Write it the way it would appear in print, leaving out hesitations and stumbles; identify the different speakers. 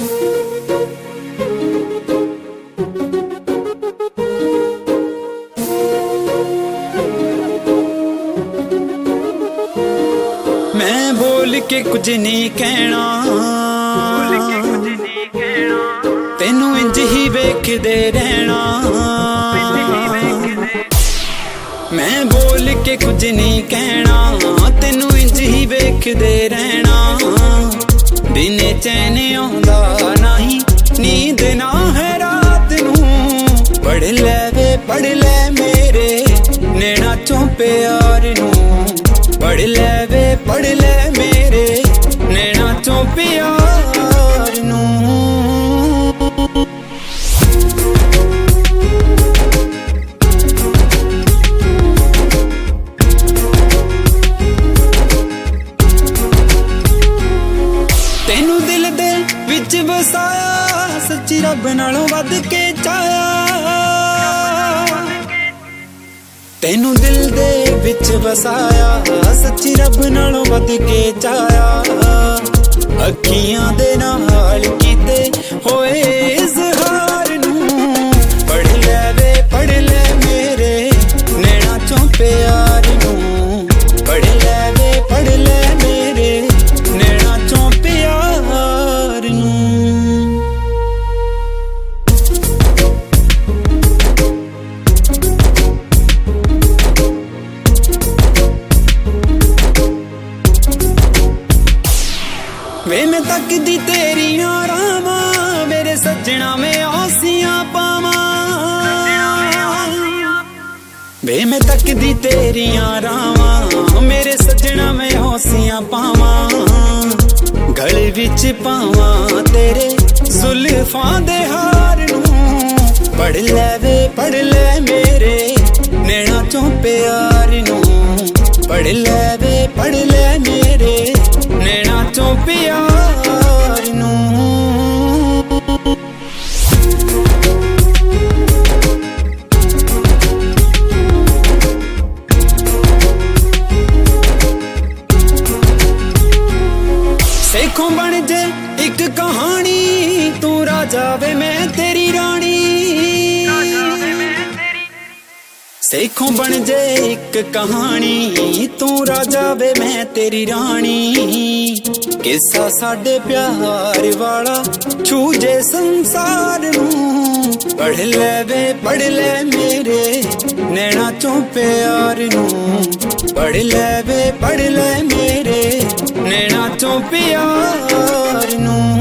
Speaker 1: मैं बोल के कुछ नहीं कहना, तेनू इंज ही वेखदे रहना। मैं बोल के कुछ नहीं कहना, तेनू इंज ही वेखदे रहना। दिने चैन आंदा नहीं, नींद ना है रात नू। पढ़ ले वे पढ़ ले मेरे नैना चों प्यार नू। पढ़ ले वे पढ़ ले मेरे नैना चों प्यार नू। तेनू दिल दे विच वसाया, सच्ची रब नालों वध के चाया। तेनू दिल दे विच वसाया, सच्ची रब नालों वध के चाया। अखियां दे नाल कीते होए इज़हार नू। पढ़ ले वे पढ़ ले मेरे नैना चों प्यार नू। पढ़ ले वे पढ़ ले मेरे नैना चों प्यार नू। वे मैं तकदी तेरियां रावां, मेरे सज्जना में आसियां पावां। वे मैं तकदी तेरियां रावां, मेरे सज्जना में आसियां पावां। गले विच पावां तेरे जुल्फां दे हार नू। पढ़ ले वे पढ़ ले मेरे नैना चों प्यार नू। पढ़ ले वे पढ़ ले मेरे नैना चों प्यार नू। सेखों बन जे एक कहानी, तू राजा वे मैं तेरी रानी। सेखों बन जे एक कहानी, तू राजा वे मैं तेरी रानी। किस्सा साडे प्यार वाला छू जे संसार नू। पढ़ ले वे पढ़ ले मेरे नैना चों प्यार नू। पढ़ ले वे पढ़ ले मेरे नैना चों प्यार नू।